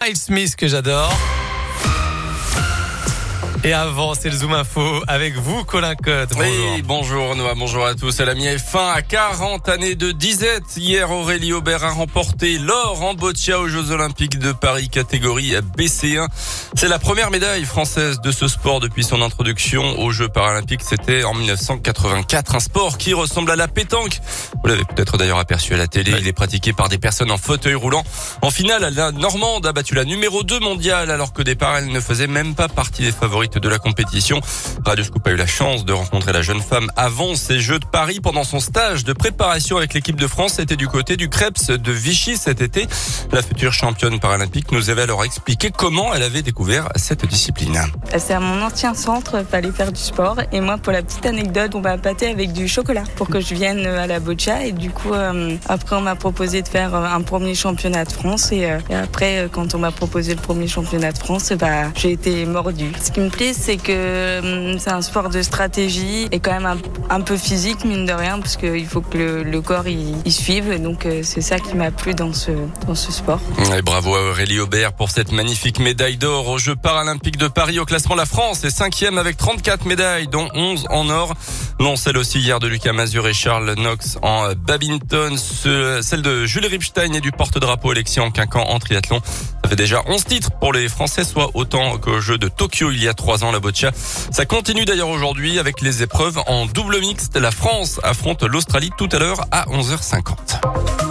Miles Smith que j'adore. Et avant, c'est le Zoom Info avec vous, Colin Cotte. Bonjour. Oui, bonjour Noah, bonjour à tous. Elle a mis fin à 40 années de disette. Hier, Aurélie Aubert a remporté l'or en boccia aux Jeux Olympiques de Paris, catégorie BC1. C'est la première médaille française de ce sport depuis son introduction aux Jeux Paralympiques. C'était en 1984, un sport qui ressemble à la pétanque. Vous l'avez peut-être d'ailleurs aperçu à la télé. Il est pratiqué par des personnes en fauteuil roulant. En finale, la Normande a battu la numéro 2 mondiale, alors qu'au départ, elle ne faisait même pas partie des favorites de la compétition. Radio Scoop a eu la chance de rencontrer la jeune femme avant ces Jeux de Paris. Pendant son stage de préparation avec l'équipe de France, c'était du côté du Krebs de Vichy cet été. La future championne paralympique nous avait alors expliqué comment elle avait découvert cette discipline. C'est à mon ancien centre, fallait faire du sport. Et moi, pour la petite anecdote, on m'a pâté avec du chocolat pour que je vienne à la boccia. Et du coup, après, on m'a proposé de faire un premier championnat de France. Et après, quand on m'a proposé le premier championnat de France, j'ai été mordue. Ce qui me plaît, c'est que c'est un sport de stratégie et quand même un peu physique, mine de rien, parce qu'il faut que le corps il suive. Donc c'est ça qui m'a plu dans ce sport. Et bravo à Aurélie Aubert pour cette magnifique médaille d'or aux Jeux Paralympiques de Paris. Au classement, la France est 5e avec 34 médailles, dont 11 en or. Non, celle aussi hier de Lucas Mazur et Charles Knox en badminton. Celle de Jules Ripstein et du porte-drapeau Alexis Anquincan en triathlon. Ça fait déjà 11 titres pour les Français, soit autant qu'aux Jeux de Tokyo il y a 3 ans, la boccia. Ça continue d'ailleurs aujourd'hui avec les épreuves en double mixte. La France affronte l'Australie tout à l'heure à 11h50.